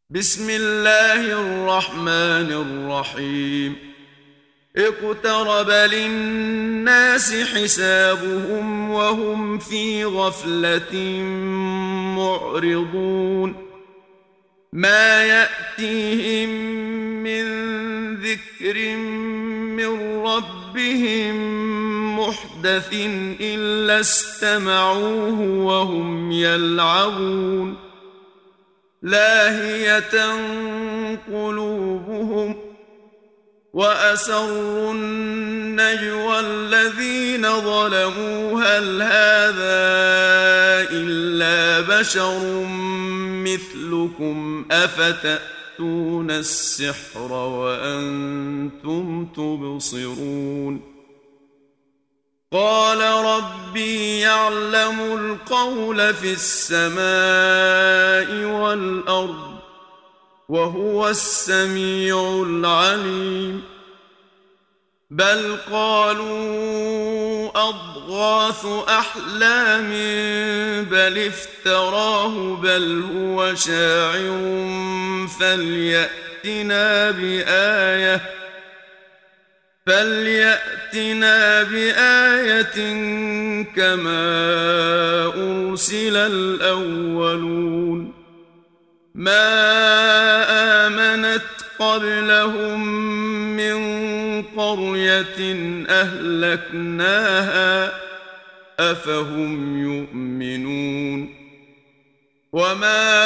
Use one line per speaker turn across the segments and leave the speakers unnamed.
بسم الله الرحمن الرحيم. اقترب للناس حسابهم وهم في غفلة معرضون. ما يأتيهم من ذكر من ربهم محدث إلا استمعوه وهم يلعبون. لاهية قلوبهم وأسروا النجوى الذين ظلموا هل هذا إلا بشر مثلكم أفتأتون السحر وأنتم تبصرون. قال ربي يعلم القول في السماء والأرض وهو السميع العليم. بل قالوا أضغاث أحلام بل افتراه بل هو شاعر فليأتنا بآية كما أرسل الأولون. ما آمنت قبلهم من قرية أهلكناها أفهم يؤمنون. وما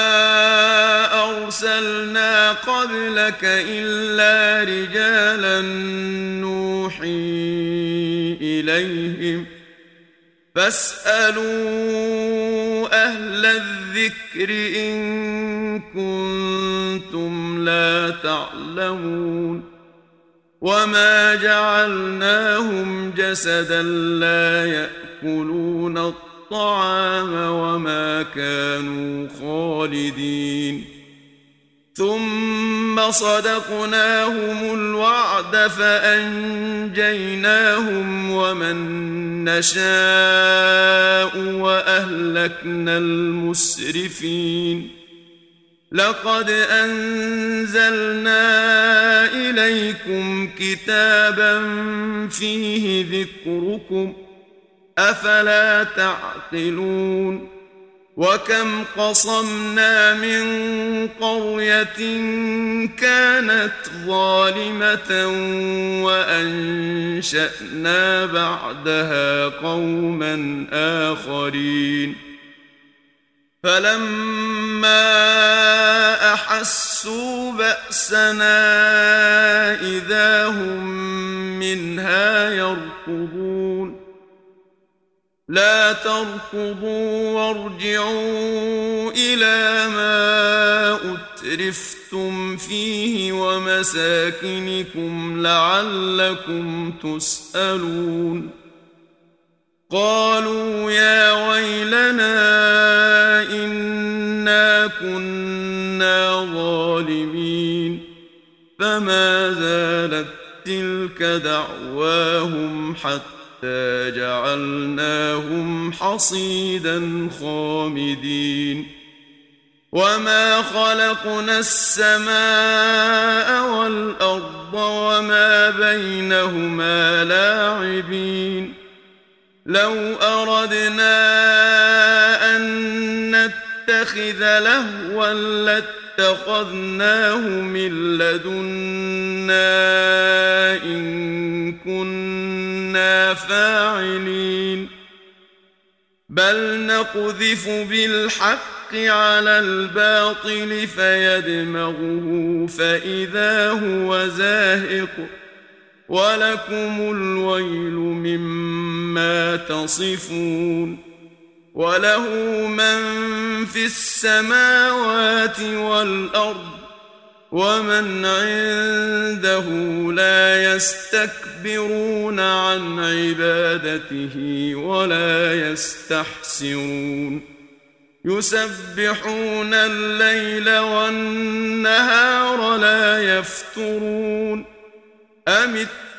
أرسلنا قبلك إلا رجالا نوحي إليهم فاسألوا أهل الذكر إن كنتم لا تعلمون. وما جعلناهم جسدا لا يأكلون الطعام وما كانوا خالدين. ثم صدقناهم الوعد فأنجيناهم ومن نشاء وأهلكنا المسرفين. لقد أنزلنا إليكم كتابا فيه ذكركم أفلا تعقلون. وكم قصمنا من قرية كانت ظالمة وأنشأنا بعدها قوما آخرين. فلما أحسوا بأسنا إذا هم منها يركضون. لا تركضوا وارجعوا إلى ما أترفتم فيه ومساكنكم لعلكم تسألون. قالوا يا ويلنا إنا كنا ظالمين. فما زالت تلك دعواهم حتى جعلناهم حصيدا خامدين. وما خلقنا السماء والأرض وما بينهما لاعبين. لو أردنا أن نتخذ لهوا لاتخذناه من لدنا إن كنا فاعلين. بل نقذف بالحق على الباطل فيدمغه فإذا هو زاهق ولكم الويل مما تصفون. وله من في السماوات والأرض ومن عنده لا يستكبرون عن عبادته ولا يستحسرون. يسبحون الليل والنهار لا يفترون. أم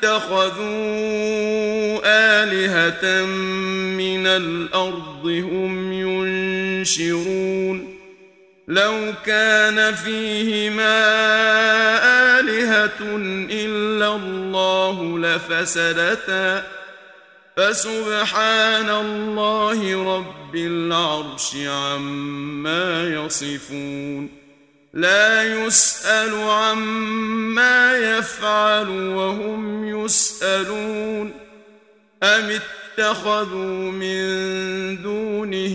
اتخذوا آلهة من الأرض هم ينشرون. لو كان فيهما آلهة إلا الله لفسدتا فسبحان الله رب العرش عما يصفون لا يسأل عما يفعل وهم يسألون أم اتخذوا من دونه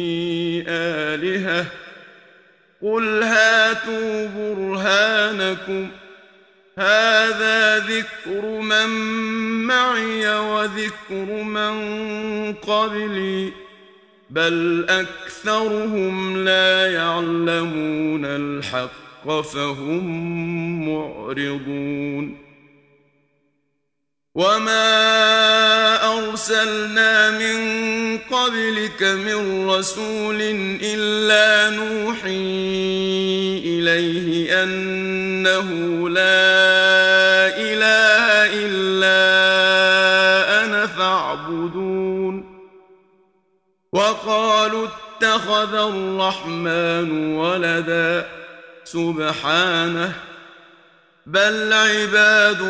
آلهة قل هاتوا برهانكم هذا ذكر من معي وذكر من قبلي بل أكثرهم لا يعلمون الحق فهم معرضون وما أرسلنا من قبلك من رسول إلا نوحي إليه أنه لا إله إلا أنا فاعبدون وقالوا اتخذ الرحمن ولدا سبحانه بل عباد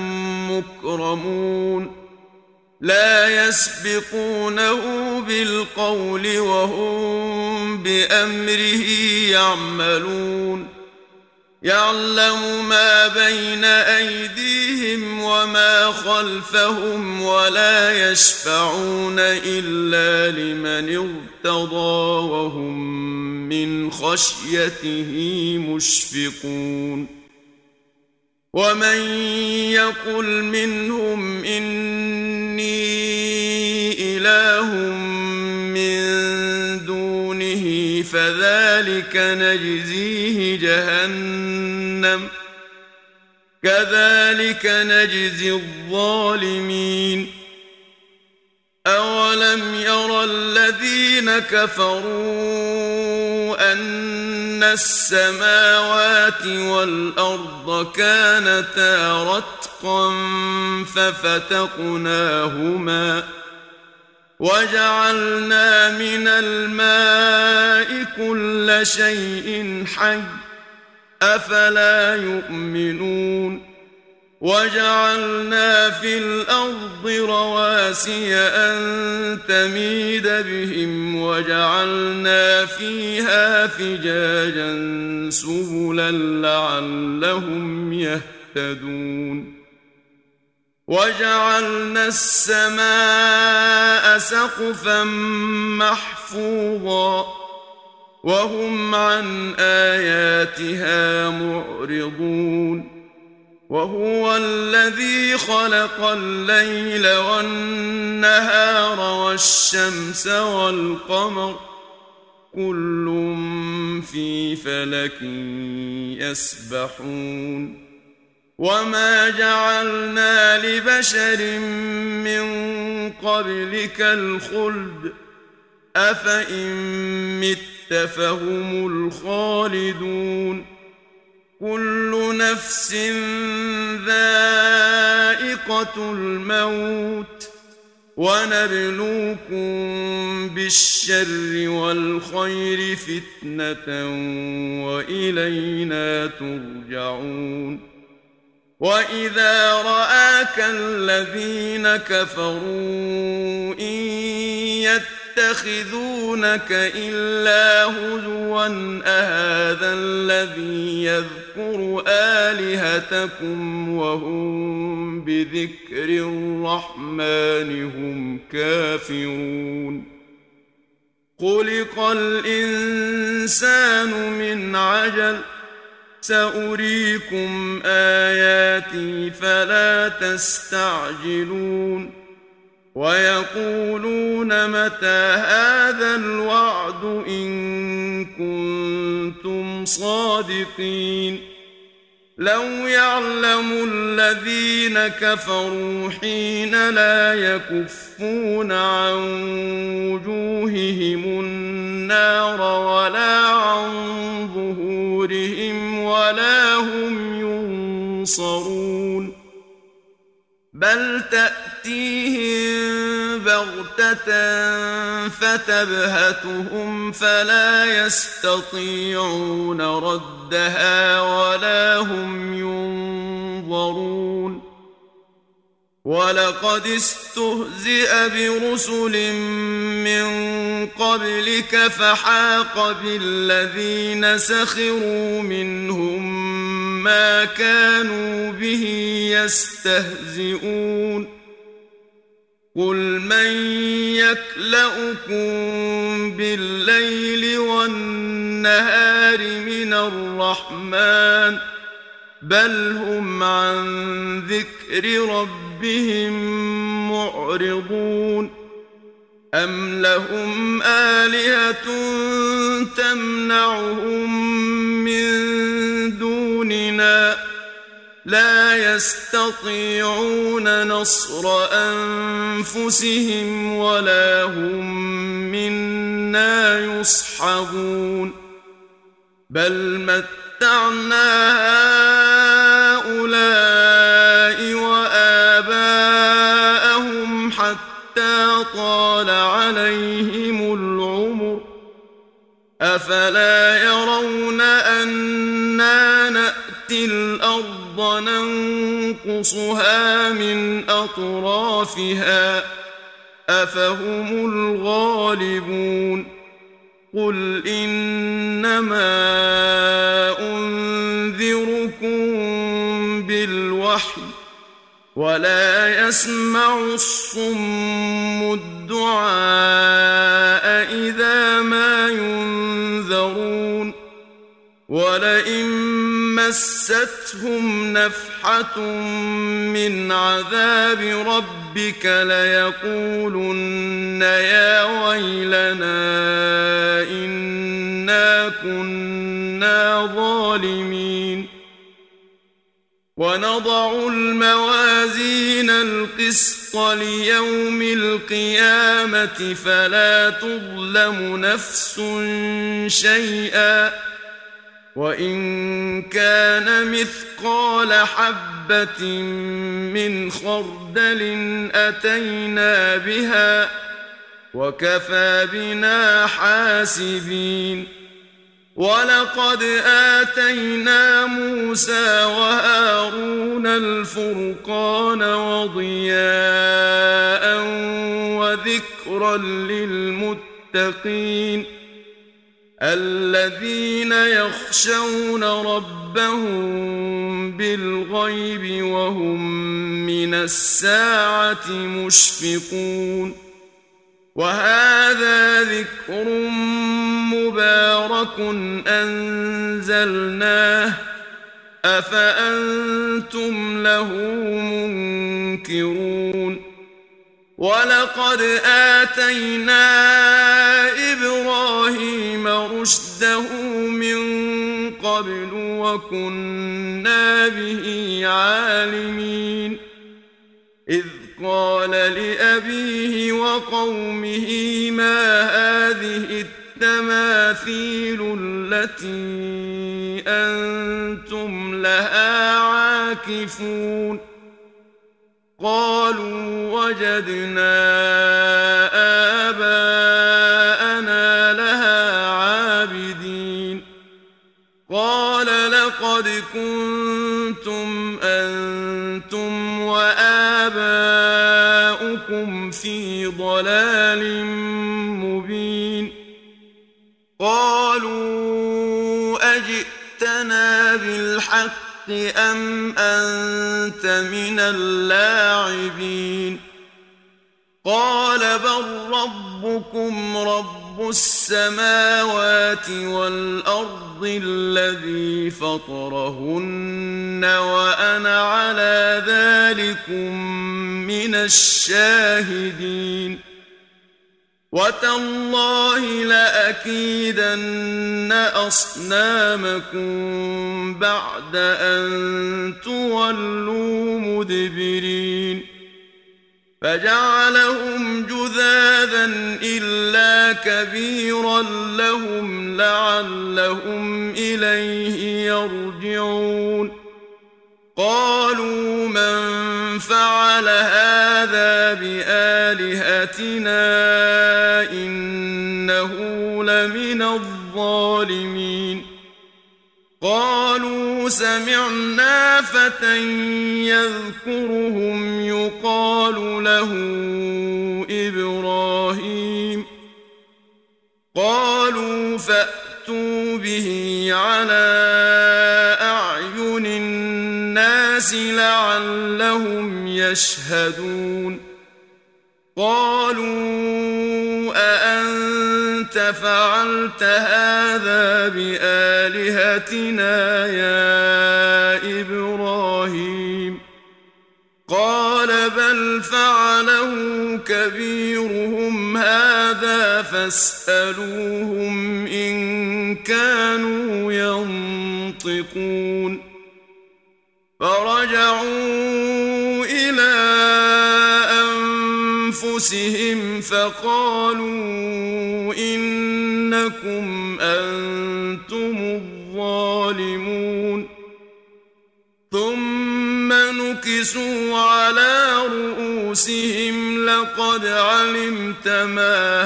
مكرمون لا يسبقونه بالقول وهم بأمره يعملون يعلم ما بين أيديهم وما خلفهم ولا يشفعون إلا لمن ارتضى وهم من خشيته مشفقون ومن يقل منهم إني إله من دونه فذلك نجزيه جهنم كذلك نجزي الظالمين أولم يرى الذين كفروا أن السماوات والأرض كانتا رتقا ففتقناهما وجعلنا من الماء كل شيء حي أفلا يؤمنون وجعلنا في الأرض رواسي أن تميد بهم وجعلنا فيها فجاجا سبلا لعلهم يهتدون وجعلنا السماء سقفا محفوظا وهم عن آياتها معرضون وهو الذي خلق الليل والنهار والشمس والقمر كل في فلك يسبحون وما جعلنا لبشر من قبلك الخلد أفإن مت فهم الخالدون كل نفس ذائقة الموت ونبلوكم بالشر والخير فتنة وإلينا ترجعون وإذا رآك الذين كفروا إن يتخذونك إلا هزوا أهذا الذي يذكر آلهتكم وهم بذكر الرحمن هم كافرون خلق الإنسان من عجل سأريكم آياتي فلا تستعجلون ويقولون متى هذا الوعد إن كنتم صادقين لو يعلم الذين كفروا حين لا يكفون عن وجوههم النار ولا عن ظهورهم ولا هم ينصرون بل تأتيهم بغتة فتبهتهم فلا يستطيعون ردها ولا هم ينظرون ولقد استهزئ برسل من قبلك فحاق بالذين سخروا منهم ما كانوا به يستهزئون قل من يكلؤكم بالليل والنهار من الرحمن بل هم عن ذكر ربهم معرضون أم لهم آلهة تمنعهم من دوننا لا يستطيعون نصر أنفسهم ولا هم منا يصحبون بل متعنا هؤلاء وآباءهم حتى طال عليهم العمر أفلا يرون أنا نأتي الأرض ننقصها من أطرافها أفهم الغالبون قل إنما أنذركم بالوحي ولا يسمع الصم الدعاء إذا ما ينذرون ولئن مستهم نفحة من عذاب ربك ليقولن يا ويلنا إنا كنا ظالمين ونضع الموازين القسط ليوم القيامة فلا تظلم نفس شيئا وإن كان مثقال حبة من خردل أتينا بها وكفى بنا حاسبين ولقد آتينا موسى وهارون الفرقان وضياء وذكرا للمتقين الذين يخشون ربهم بالغيب وهم من الساعة مشفقون وهذا ذكر مبارك أنزلناه أفأنتم له منكرون ولقد آتينا إبراهيم رشده من قبل وكنا به عالمين إذ قال لأبيه وقومه ما هذه التماثيل التي أنتم لها عاكفون قالوا وجدنا آباءنا لها عابدين قال لقد كنتم أنتم وآباؤكم في ضلال مبين قالوا أجئتنا بالحق أم أنت من اللاعبين قال بل ربكم رب السماوات والأرض الذي فطرهن وأنا على ذلكم من الشاهدين وتالله لأكيدن أصنامكم بعد أن تولوا مدبرين فجعلهم جذاذا إلا كبيرا لهم لعلهم إليه يرجعون قالوا من فعل هذا بآلهتنا إنه لمن الظالمين قالوا سمعنا فتى يذكرهم يقال له إبراهيم قالوا فأتوا به على أعين الناس لعلهم يشهدون قالوا أأنت فعلت هذا بآلهتنا يا إبراهيم قال بل فعله كبيرهم هذا فاسألوهم إن كانوا ينطقون فرجعوا إلى أنفسهم فقالوا إنكم أنتم الظالمون ثم نكسوا على رؤوسهم لقد علمت ما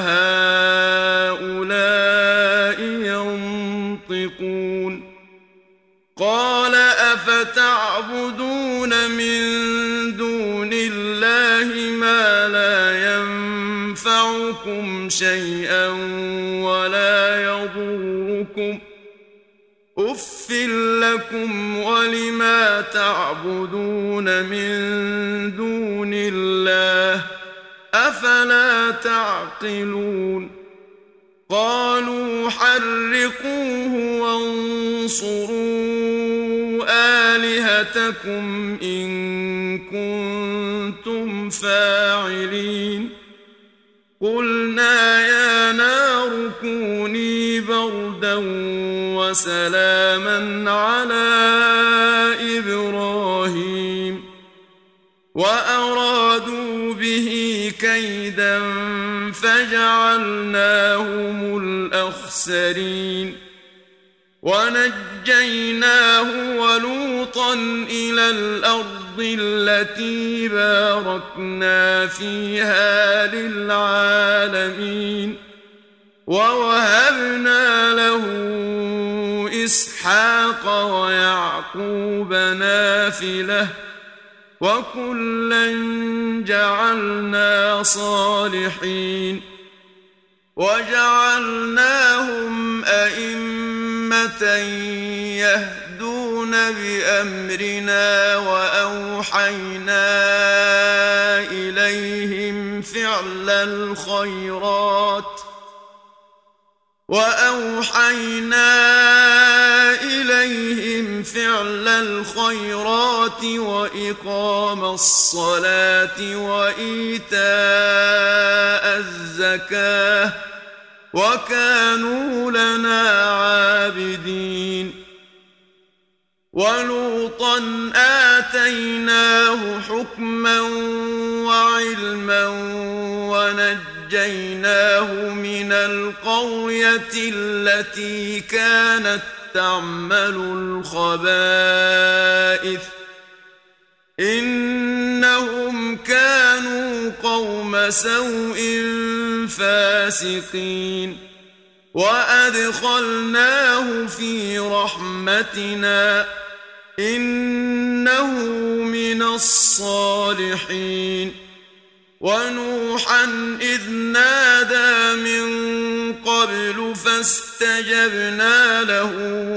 هؤلاء ينطقون قال أفتعبدون من دون الله ما لا ينفعكم شيئا ولا يضركم أف لكم ولما تعبدون من دون الله أفلا تعقلون قالوا حرقوه وانصروا آلهتكم إن كنتم فاعلين قلنا يا نار كوني بردا وسلاما على إبراهيم وأرادوا به كيدا فجعلناهم الأخسرين ونجيناه ولوطا إلى الأرض التي باركنا فيها للعالمين ووهبنا له إسحاق ويعقوب نافلة وكلا جعلنا صالحين وجعلناهم أئمة يهدون بأمرنا وأوحينا إليهم فعل الخيرات وإقام الصلاة وإيتاء الزكاة وكانوا لنا عابدين ولوطا آتيناه حكما وعلما ونجيناه من القرية التي كانت تعمل الخبائث إنهم كانوا قوم سوء فاسقين وأدخلناه في رحمتنا إنه من الصالحين ونوحا إذ نادى من قبل فاستجبنا له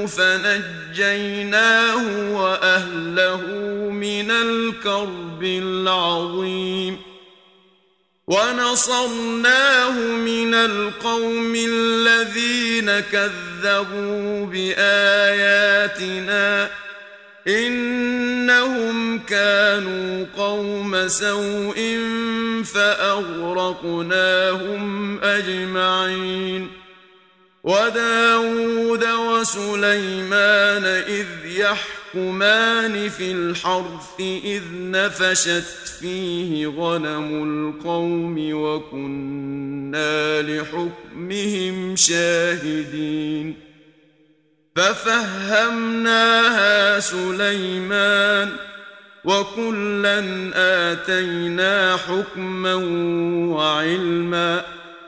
فنجيناه وأهله من الكرب العظيم ونصرناه من القوم الذين كذبوا بآياتنا إنهم كانوا قوم سوء فأغرقناهم أجمعين وداود وسليمان إذ يحكمان في الحرث إذ نفشت فيه غنم القوم وكنا لحكمهم شاهدين ففهمناها سليمان وكلا آتينا حكما وعلما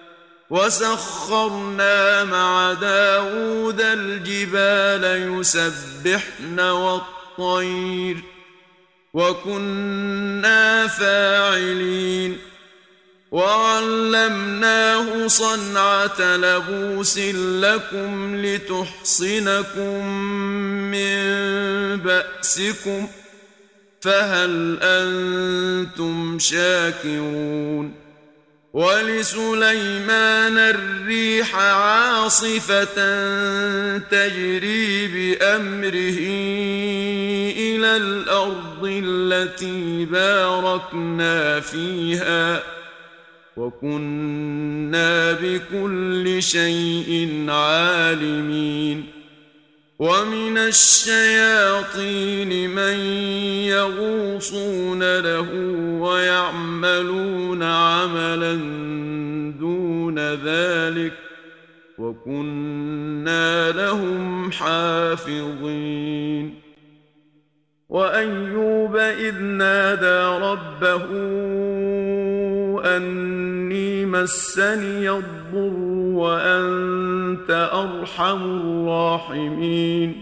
وسخرنا مع داود الجبال يسبحن والطير وكنا فاعلين وعلمناه صنعة لبوس لكم لتحصنكم من بأسكم فهل أنتم شاكرون ولسليمان الريح عاصفة تجري بأمره إلى الأرض التي باركنا فيها وكنا بكل شيء عالمين ومن الشياطين من يغوصون له ويعملون عملا دون ذلك وكنا لهم حافظين وأيوب إذ نادى ربه أني مسني الضر وأنت أرحم الراحمين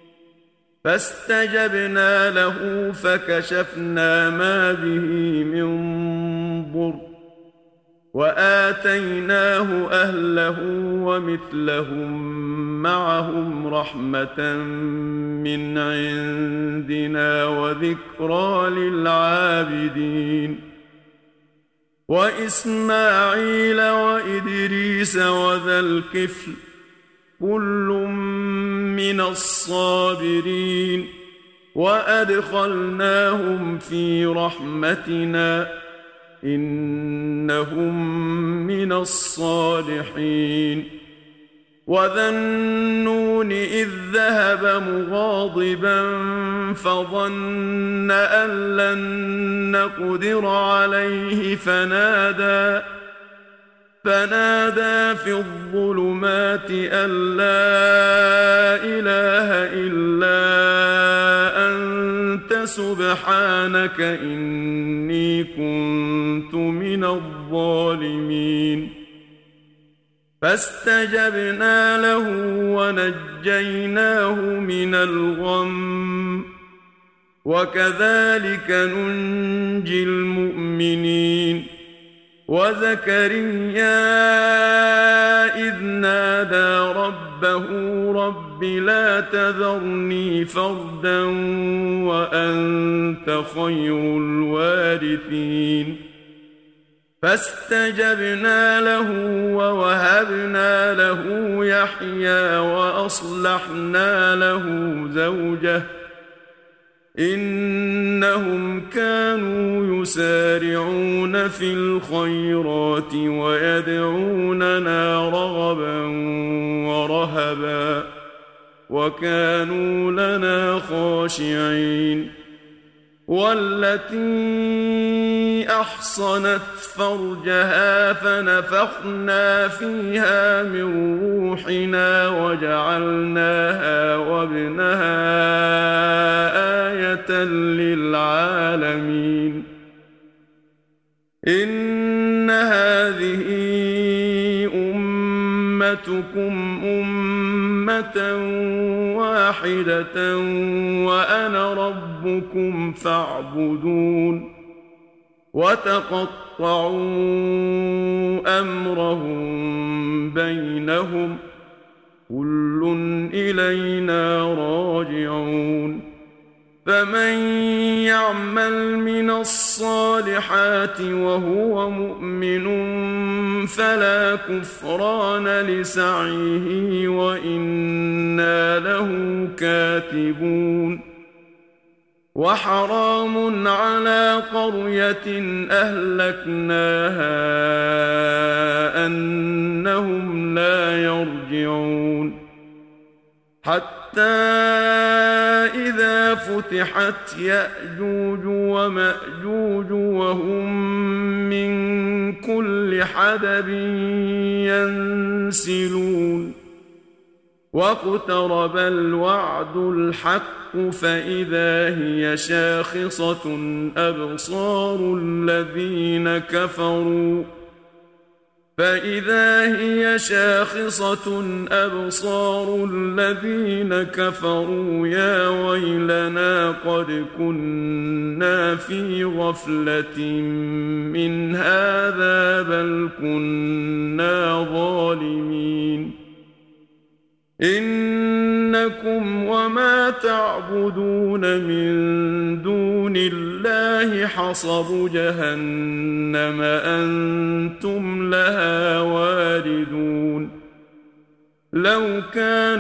فاستجبنا له فكشفنا ما به من ضر وآتيناه أهله ومثلهم معهم رحمة من عندنا وذكرى للعابدين وإسماعيل وإدريس وذا الكفل كل من الصابرين وأدخلناهم في رحمتنا إنهم من الصالحين وذا النون إذ ذهب مغاضبا فظن أن لن نقدر عليه فنادى في الظلمات أن لا إله إلا أنت سبحانك إني كنت من الظالمين فاستجبنا له ونجيناه من الغم وكذلك ننجي المؤمنين وزكريا إذ نادى ربه رب لا تذرني فردا وأنت خير الوارثين فاستجبنا له ووهبنا له يحيى وأصلحنا له زوجه إنهم كانوا يسارعون في الخيرات ويدعوننا رغبا ورهبا وكانوا لنا خاشعين والتي أحصنت فرجها فنفخنا فيها من روحنا وجعلناها وابنها آية للعالمين إن هذه أمتكم أمة واحدة وأنا ربكم فاعبدون وتقطعوا أمرهم بينهم كل إلينا راجعون فمن يعمل من الصالحات وهو مؤمن فلا كفران لسعيه وإنا له كاتبون وحرام على قرية أهلكناها أنهم لا يرجعون حتى إذا فتحت يأجوج ومأجوج وهم من كل حدب ينسلون واقترب الوعد الحق فإذا هي شاخصة أبصار الذين كفروا يا ويلنا قد كنا في غفلة من هذا بل كنا ظالمين إنكم وما تعبدون من دون الله حصب جهنم أنتم لها واردون لو كان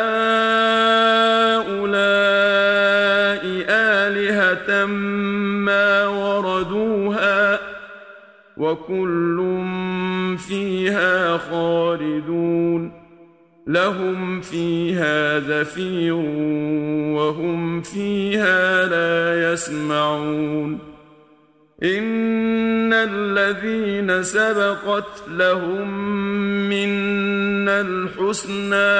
هؤلاء آلهة ما وردوها وكل فيها خالدون لهم فيها زفير وهم فيها لا يسمعون إن الذين سبقت لهم منا الحسنى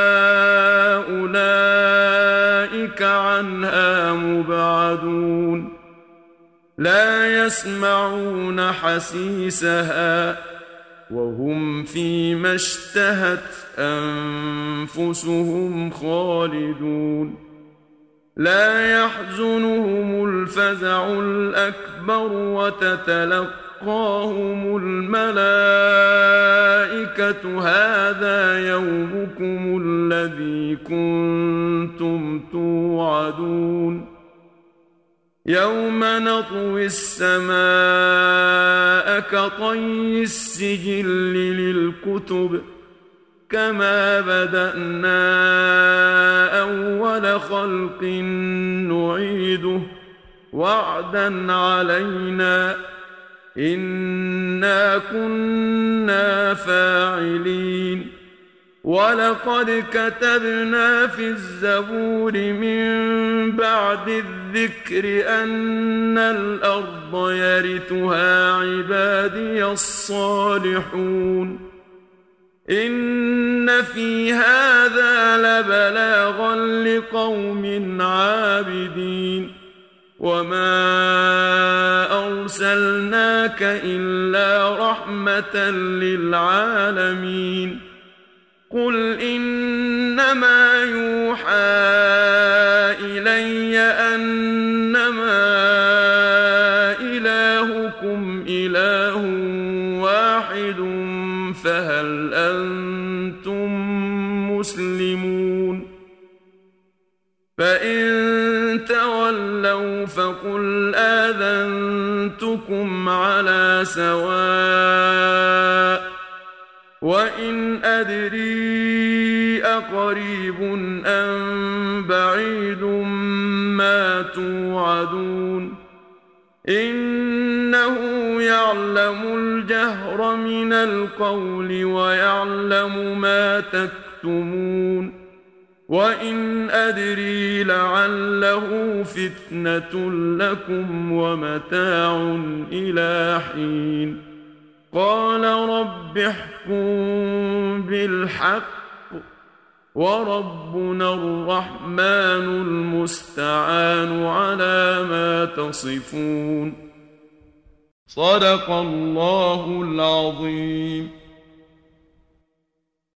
أولئك عنها مبعدون لا يسمعون حسيسها وهم فيما اشتهت أنفسهم خالدون لا يحزنهم الفزع الأكبر وتتلقاهم الملائكة هذا يومكم الذي كنتم توعدون يوم نطوي السماء كطي السجل للكتب كما بدأنا أول خلق نعيده وعدا علينا إنا كنا فاعلين ولقد كتبنا في الزبور من بعد الذكر أن الأرض يرثها عبادي الصالحون إن في هذا لبلاغا لقوم عابدين وما أرسلناك إلا رحمة للعالمين قل إنما يوحى إلي أنما إلهكم إله واحد فهل أنتم مسلمون فإن تولوا فقل آذنتكم على سواء وإن أدري أقريب أم بعيد ما توعدون إنه يعلم الجهر من القول ويعلم ما تكتمون وإن أدري لعله فتنة لكم ومتاع إلى حين قال رب احكم بالحق وربنا الرحمن المستعان على ما تصفون صدق الله العظيم.